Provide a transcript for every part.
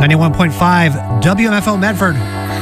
91.5 WMFO Medford.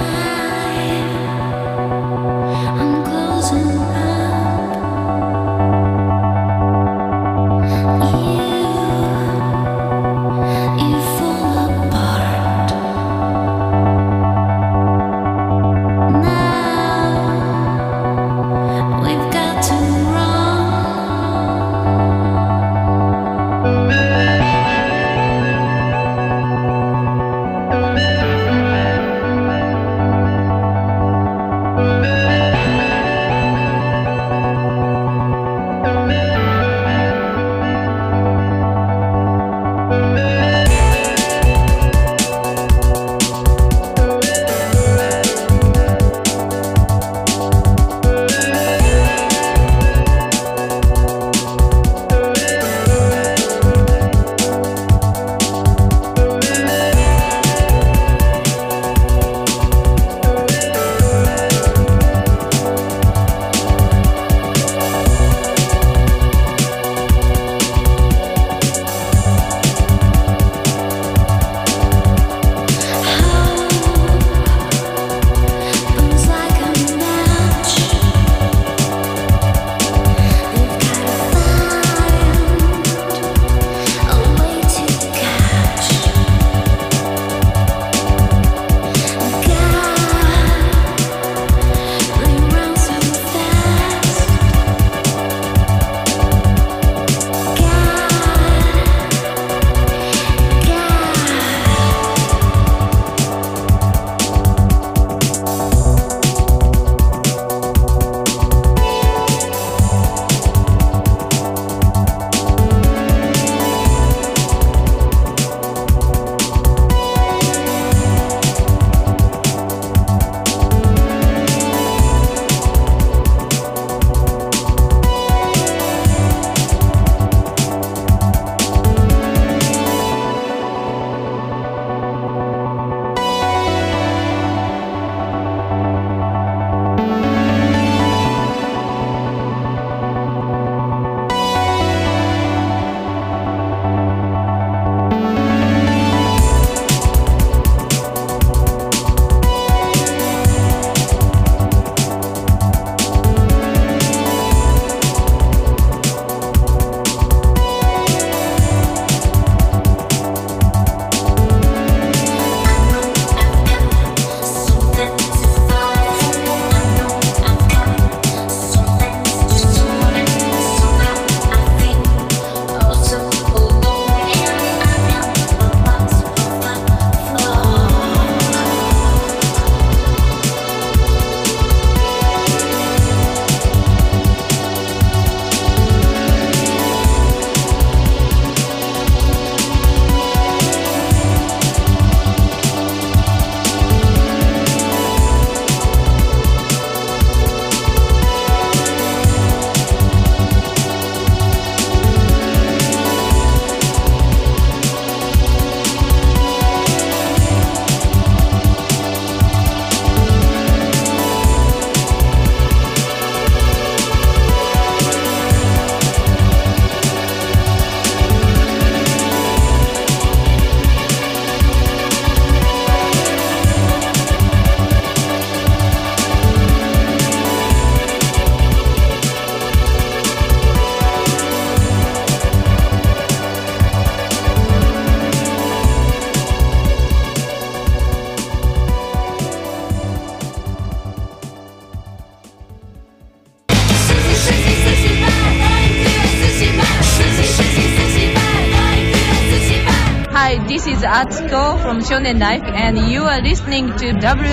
This is Atsuko from Shonen Life, and you are listening to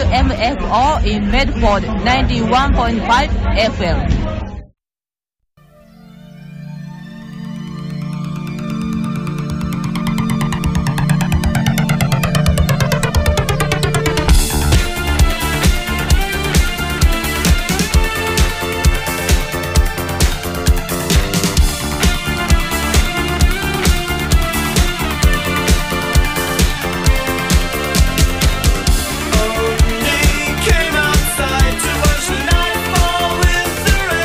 WMFO in Medford 91.5 FM. Came outside to watch the night fall with the rain.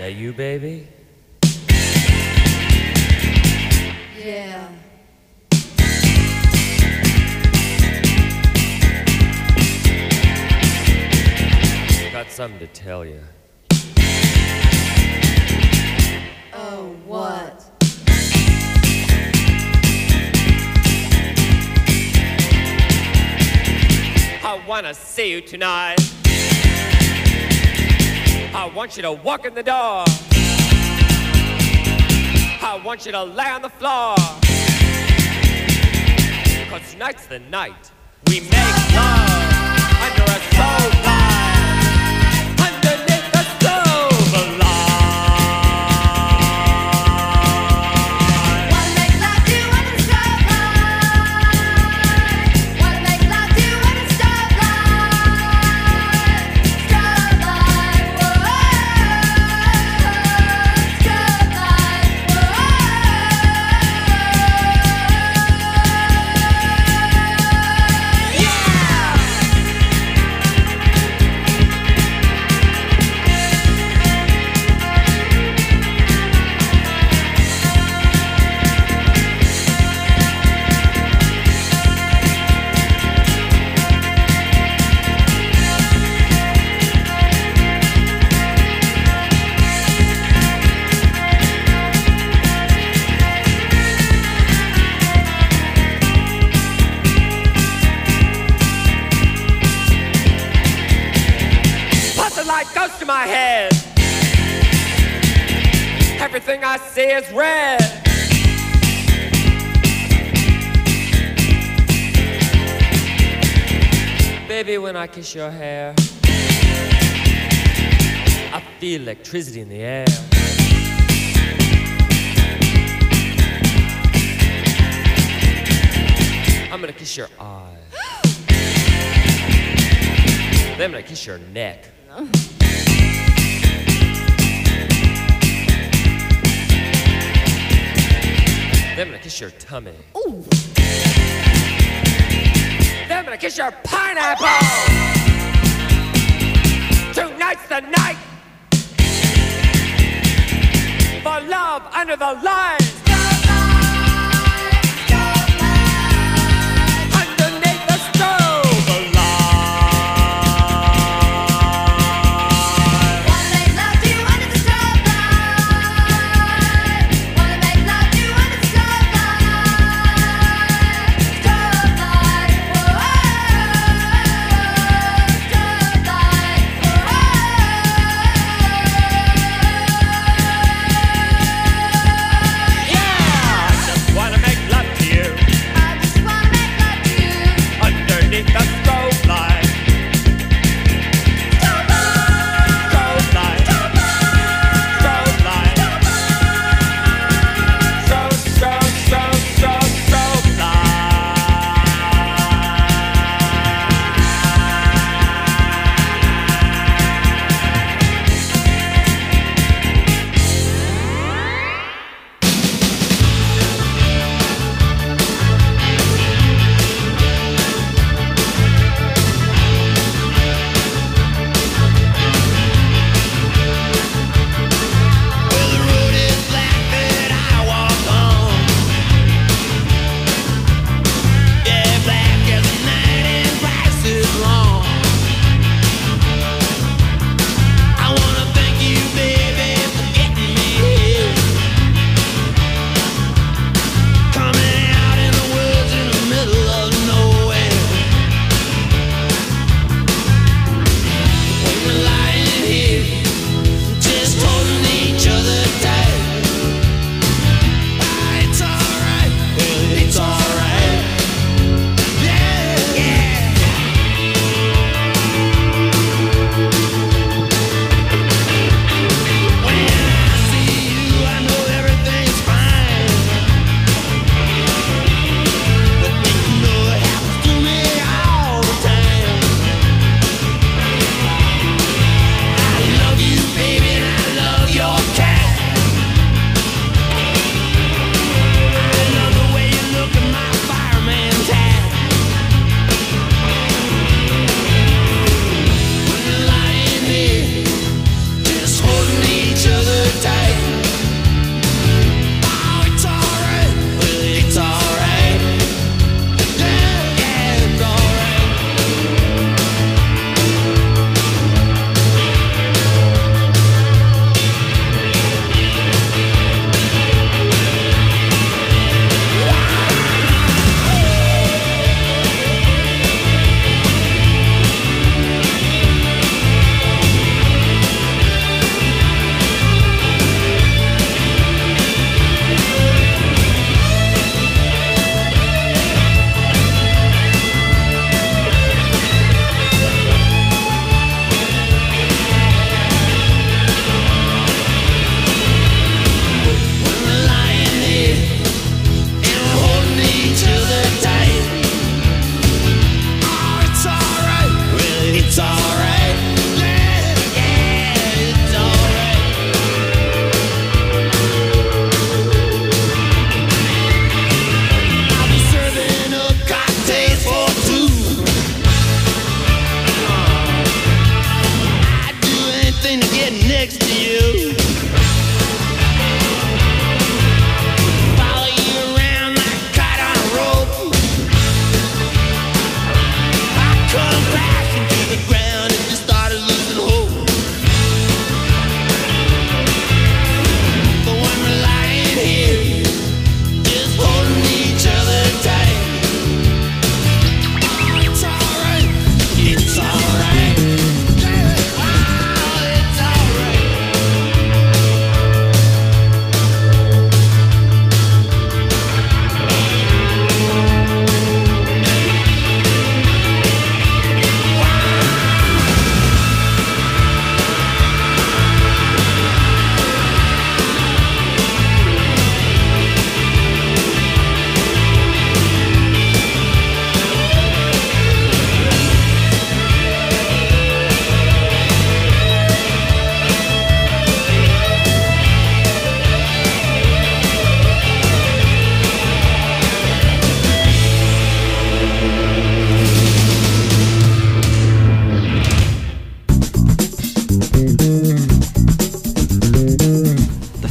that you, baby? Yeah. Got something to tell you. Oh, what? I wanna see you tonight. I want you to walk in the door. I want you to lay on the floor. 'Cause tonight's the night we make love under a soul light, underneath the silver light. Wanna make love to you under the starlight. Wanna make love to you under the starlight. Starlight, whoa. Starlight, whoa. Plus the light goes to my head. Everything I see is red. Baby, when I kiss your hair, I feel electricity in the air. I'm gonna kiss your eye. Then I'm gonna kiss your neck. Then I'm gonna kiss your tummy. Ooh. Then I'm gonna kiss your pineapple. Tonight's the night for love under the lights. Underneath the strobe light. Wanna make love to you under the starlight. Wanna make love to you under the starlight. Starlight, whoa. Starlight, whoa.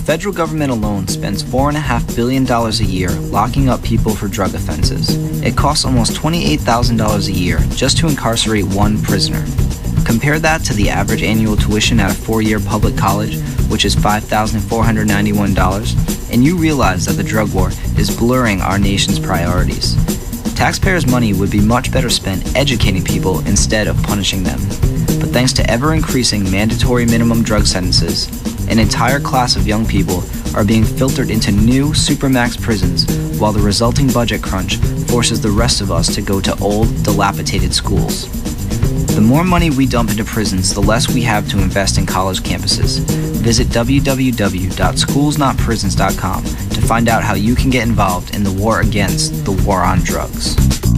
federal government alone spends $4.5 billion a year locking up people for drug offenses. It costs almost $28,000 a year just to incarcerate one prisoner. Compare that to the average annual tuition at a 4-year public college, which is $5,491, and you realize that the drug war is blurring our nation's priorities. Taxpayers' money would be much better spent educating people instead of punishing them. But thanks to ever-increasing mandatory minimum drug sentences, an entire class of young people are being filtered into new supermax prisons, while the resulting budget crunch forces the rest of us to go to old, dilapidated schools. The more money we dump into prisons, the less we have to invest in college campuses. Visit www.schoolsnotprisons.com to find out how you can get involved in the war against the war on drugs.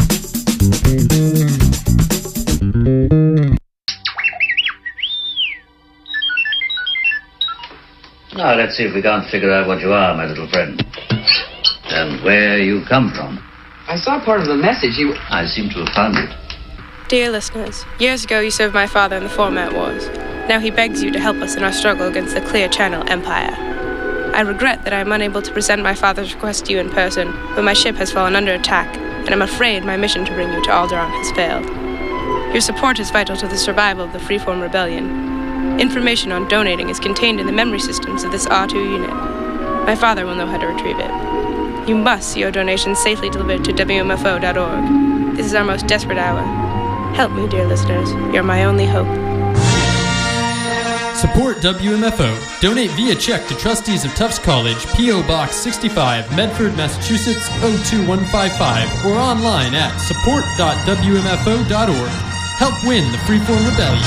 Now, let's see if we can't figure out what you are, my little friend. And where you come from. I saw part of the message. I seem to have found it. Dear listeners, years ago you served my father in the Format Wars. Now he begs you to help us in our struggle against the Clear Channel Empire. I regret that I am unable to present my father's request to you in person, but my ship has fallen under attack, and I'm afraid my mission to bring you to Alderaan has failed. Your support is vital to the survival of the Freeform Rebellion. Information on donating is contained in the memory systems of this R2 unit. My father will know how to retrieve it. You must see your donations safely delivered to WMFO.org. This is our most desperate hour. Help me, dear listeners. You're my only hope. Support WMFO. Donate via check to Trustees of Tufts College, P.O. Box 65, Medford, Massachusetts 02155, or online at support.wmfo.org. Help win the Freeform Rebellion.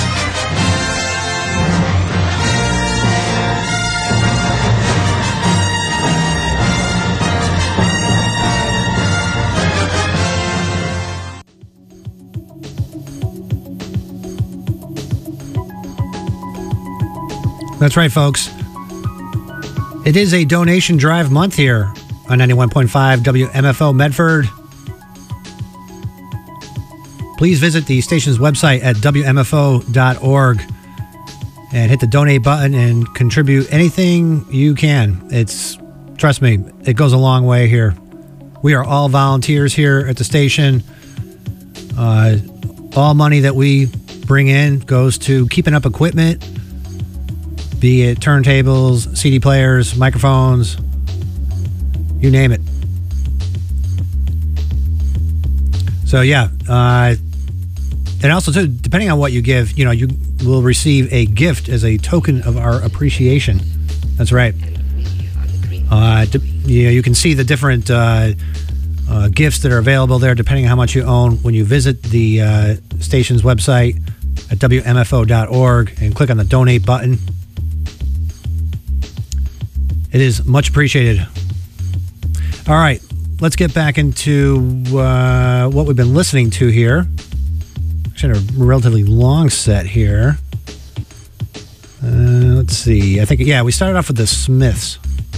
That's right, folks. It is a donation drive month here on 91.5 WMFO Medford. Please visit the station's website at WMFO.org and hit the donate button and contribute anything you can. Trust me, it goes a long way here. We are all volunteers here at the station. All money that we bring in goes to keeping up equipment, be it turntables, CD players, microphones, you name it. So yeah, and also too, depending on what you give, you will receive a gift as a token of our appreciation. That's right. You can see the different gifts that are available there depending on how much you own when you visit the station's website at WMFO.org and click on the donate button. It is much appreciated. All right, let's get back into what we've been listening to here. Actually, a relatively long set here. Let's see. I think, we started off with the Smiths.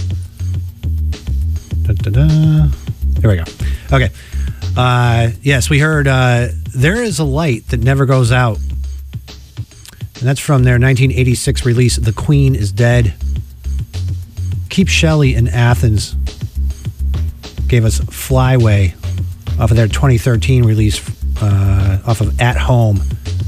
Here we go. Okay. Yes, we heard There Is a Light That Never Goes Out. And that's from their 1986 release, The Queen is Dead. Keep Shelley in Athens gave us Flyway off of their 2013 release off of At Home.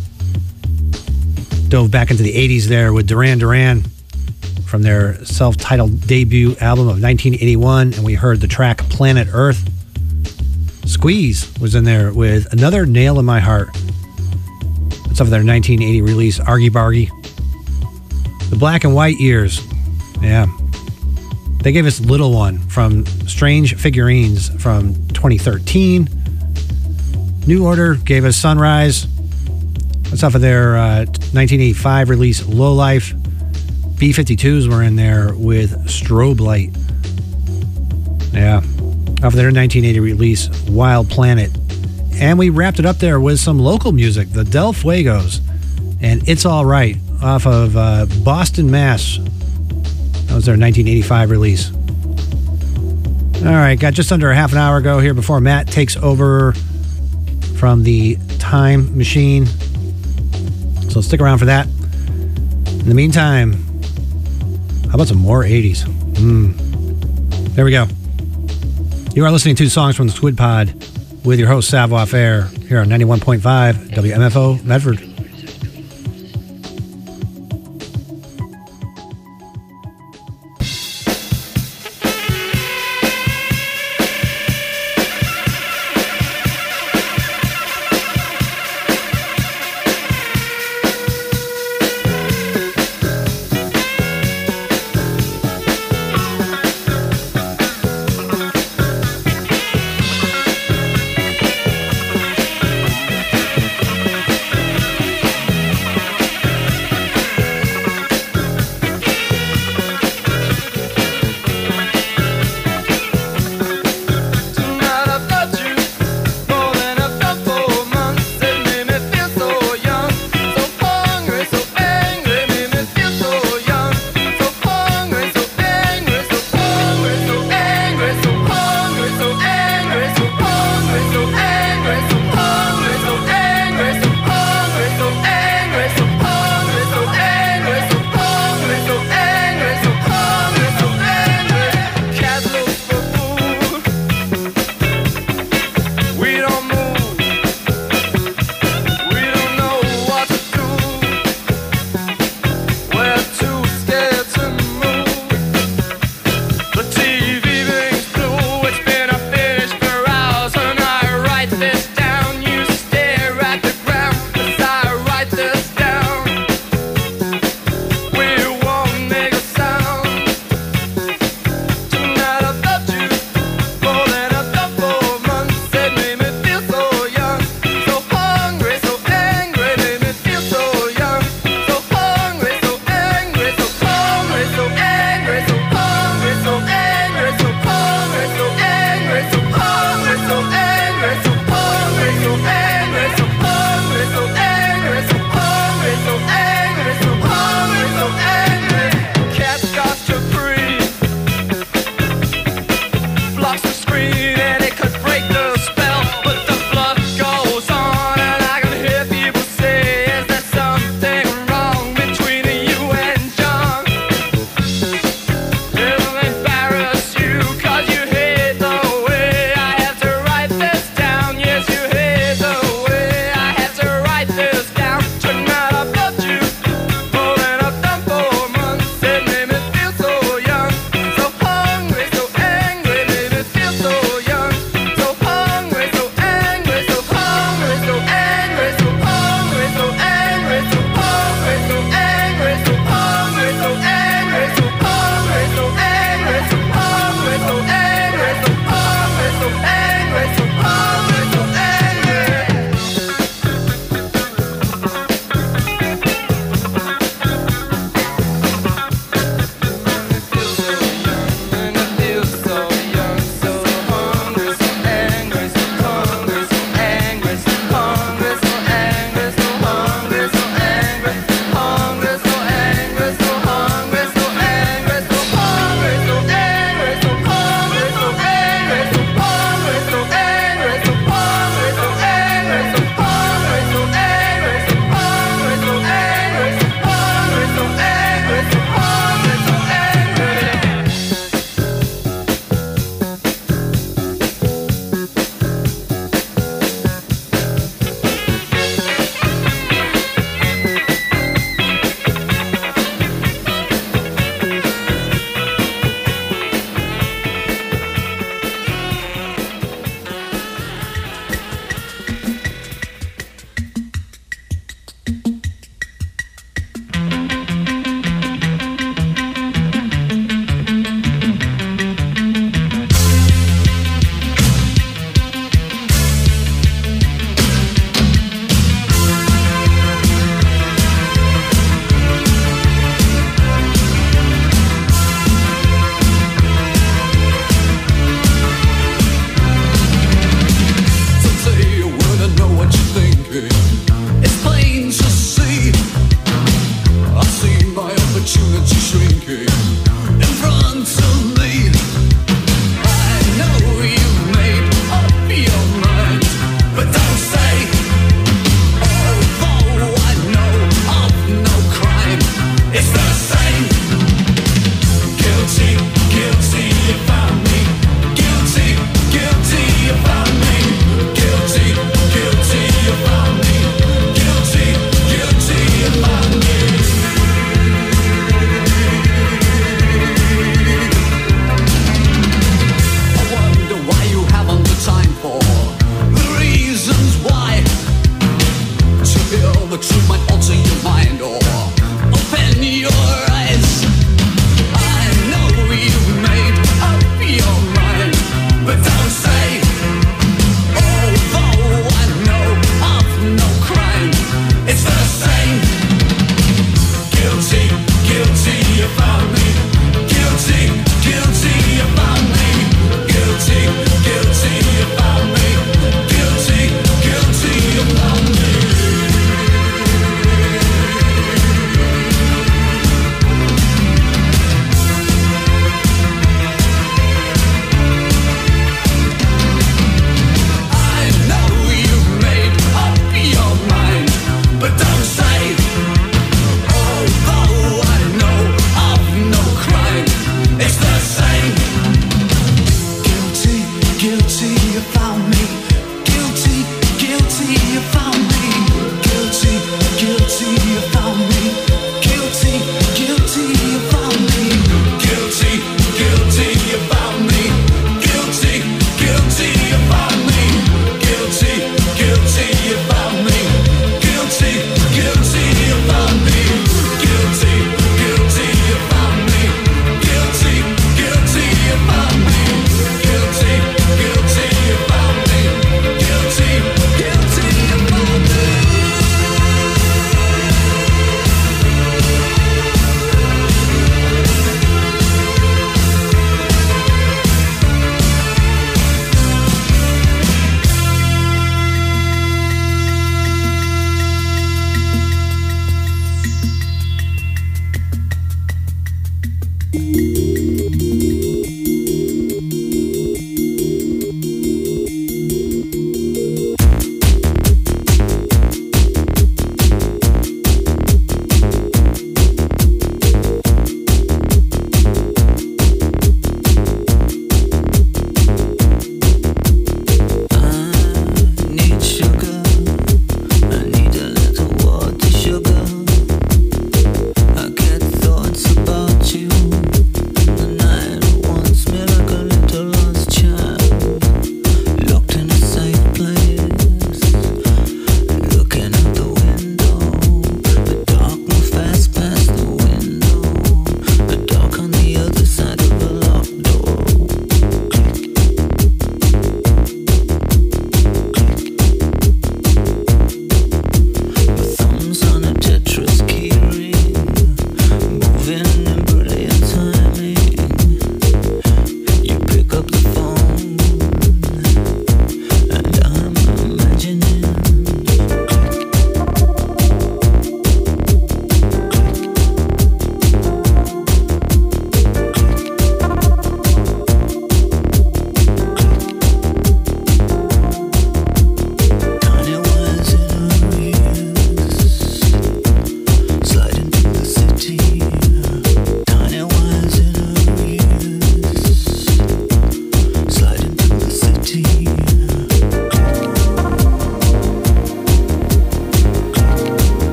Dove back into the 80s there with Duran Duran from their self-titled debut album of 1981, and we heard the track Planet Earth. Squeeze was in there with Another Nail in My Heart. That's off of their 1980 release Argy Bargy. The Black and White Years. Yeah. They gave us Little One from Strange Figurines from 2013. New Order gave us Sunrise. That's off of their 1985 release Low Life. B-52s were in there with Strobe Light. Yeah. Off of their 1980 release Wild Planet. And we wrapped it up there with some local music, the Del Fuegos. And It's All Right off of Boston, Mass. That was their 1985 release. All right, got just under a half an hour ago here before Matt takes over from the Time Machine. So stick around for that. In the meantime, How about some more 80s? There we go. You are listening to songs from the Squid Pod with your host, Savoir Faire, here on 91.5 WMFO Medford.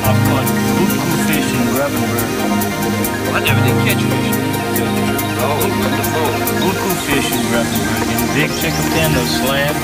I caught buku fish and grabbing bird. I never did catch fish. Oh, wonderful. Buku fish and grabbing bird. And big chicken tender slam.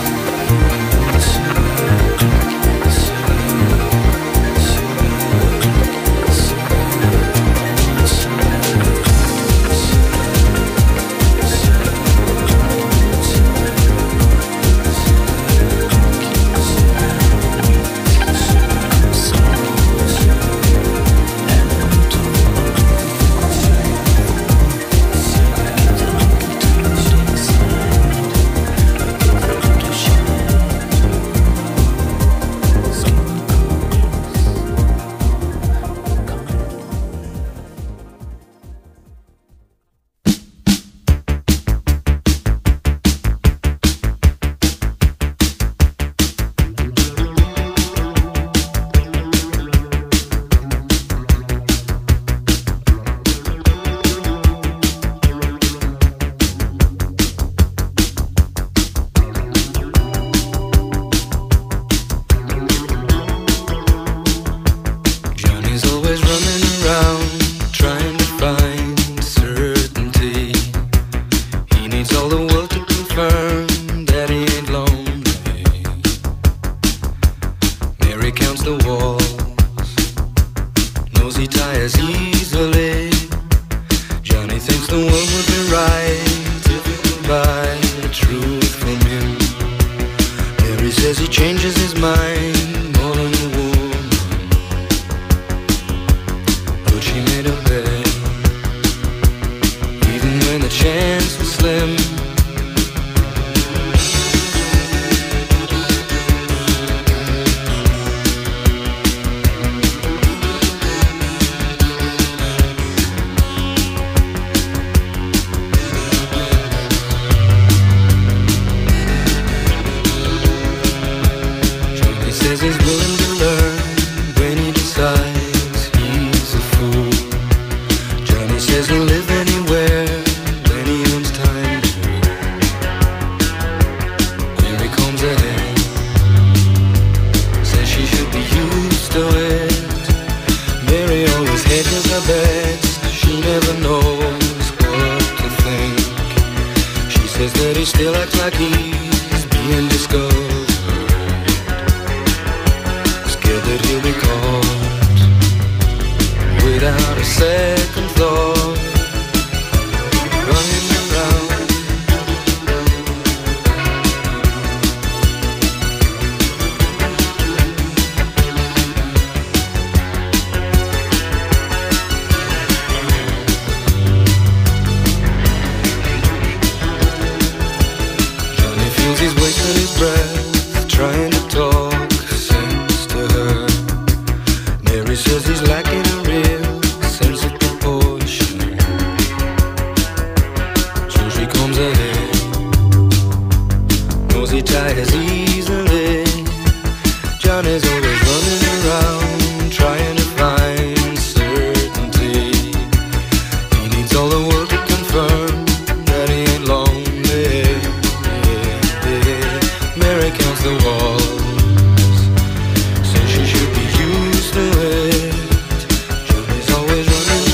Always running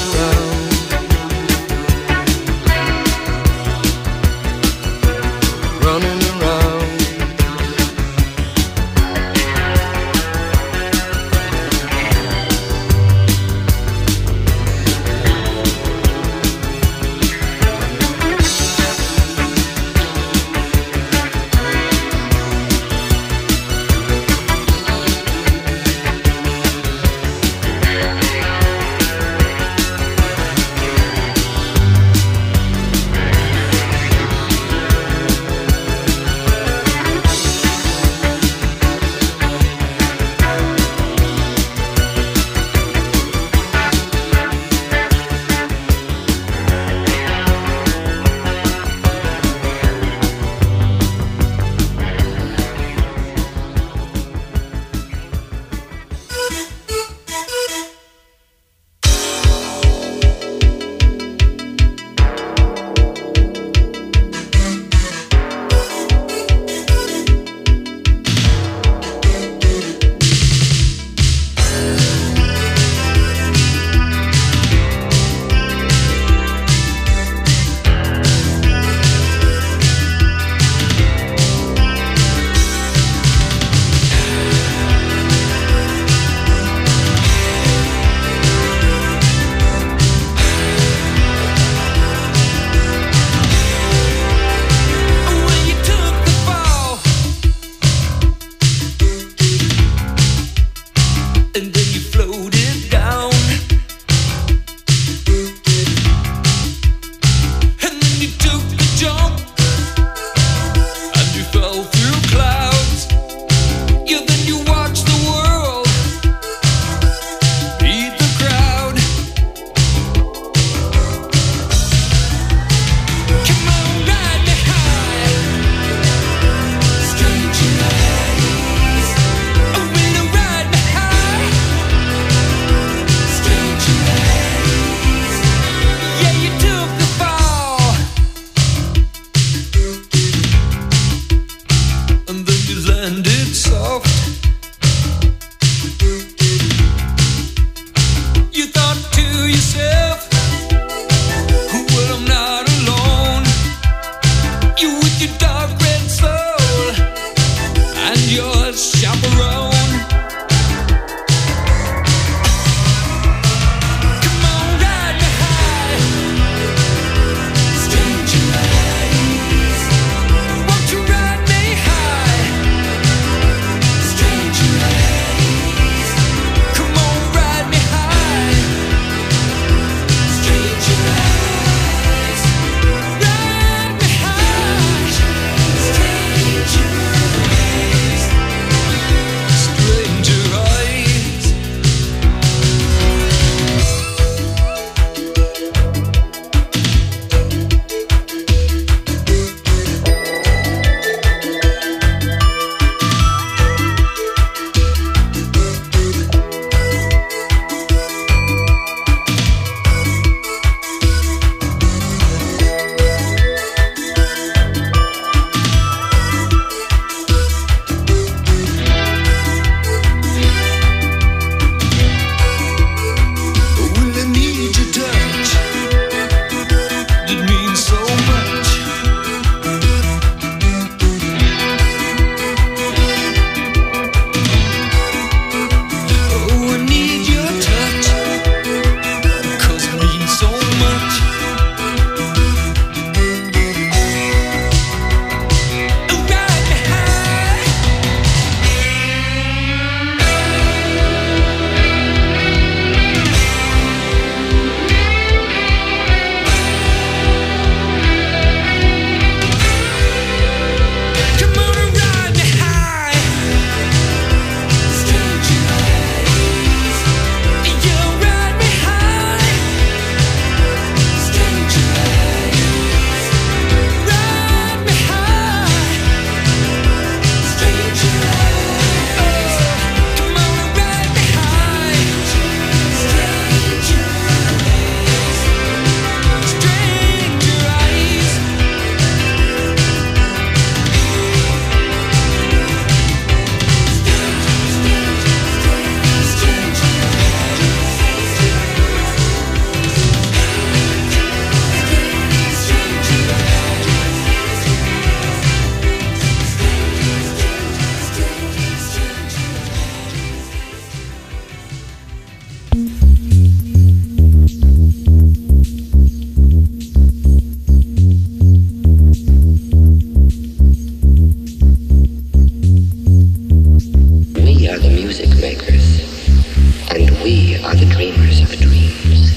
are the dreamers of dreams.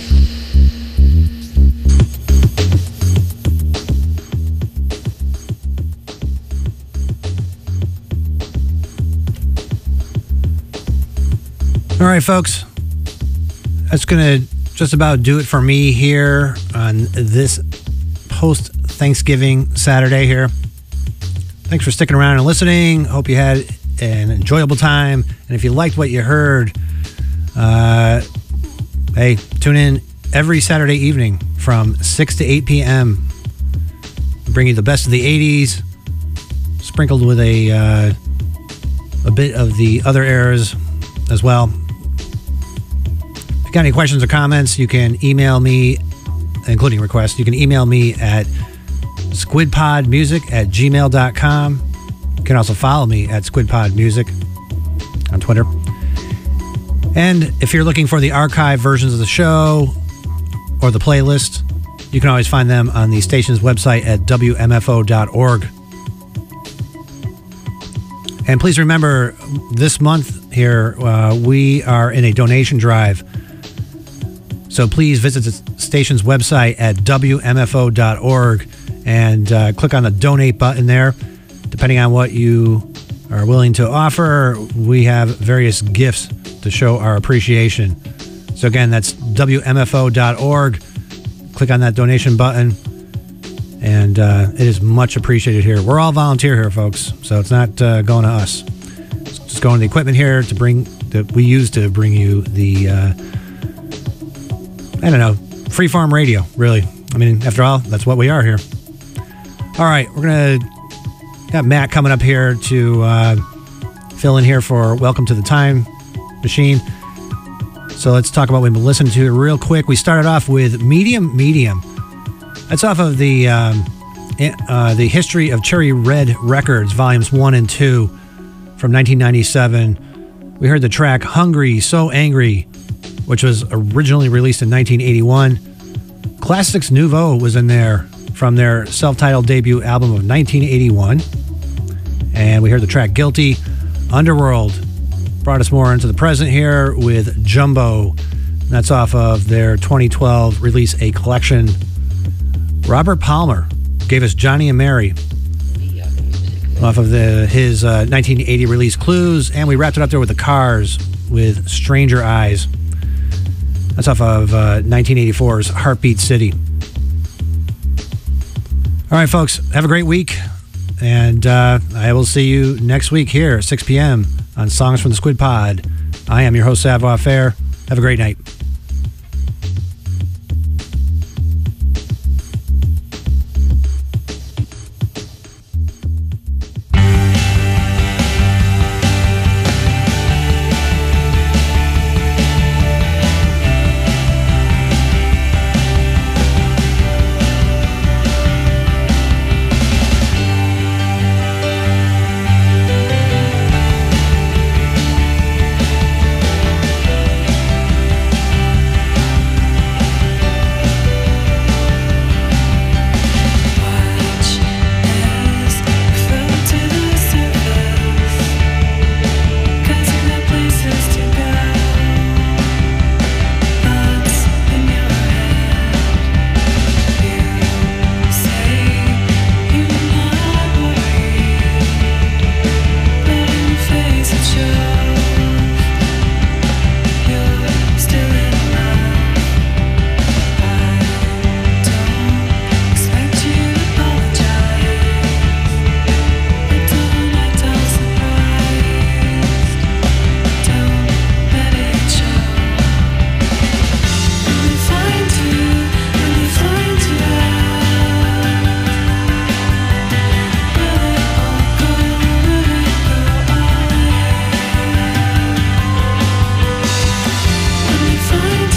All right, folks. That's going to just about do it for me here on this post-Thanksgiving Saturday here. Thanks for sticking around and listening. Hope you had an enjoyable time. And if you liked what you heard, hey, tune in every Saturday evening from 6 to 8 p.m. We bring you the best of the 80s, sprinkled with a bit of the other eras as well. If you got any questions or comments, you can email me, including requests. You can email me at squidpodmusic@gmail.com. You can also follow me at squidpodmusic on Twitter. And if you're looking for the archive versions of the show or the playlist, you can always find them on the station's website at wmfo.org. And please remember, this month here, we are in a donation drive. So please visit the station's website at wmfo.org and click on the donate button there. Depending on what you are willing to offer, we have various gifts to show our appreciation. So again, that's wmfo.org. Click on that donation button, and it is much appreciated here. We're all volunteer here, folks, so it's not going to us. It's just going to the equipment here that we use to bring you the freeform radio, really. I mean, after all, that's what we are here. All right, we're going to got Matt coming up here to fill in here for Welcome to the Time Machine. So let's talk about what we've been listening to real quick. We started off with Medium. That's off of the History of Cherry Red Records, Volumes 1 and 2 from 1997. We heard the track Hungry, So Angry, which was originally released in 1981. Classics Nouveau was in there from their self-titled debut album of 1981. And we heard the track Guilty. Underworld brought us more into the present here with Jumbo. That's off of their 2012 release, A Collection. Robert Palmer gave us Johnny and Mary off of his 1980 release Clues. And we wrapped it up there with the Cars with Stranger Eyes. That's off of 1984's Heartbeat City. All right, folks, have a great week. And I will see you next week here at 6 p.m. on Songs from the Squid Pod. I am your host, Savoir Faire. Have a great night.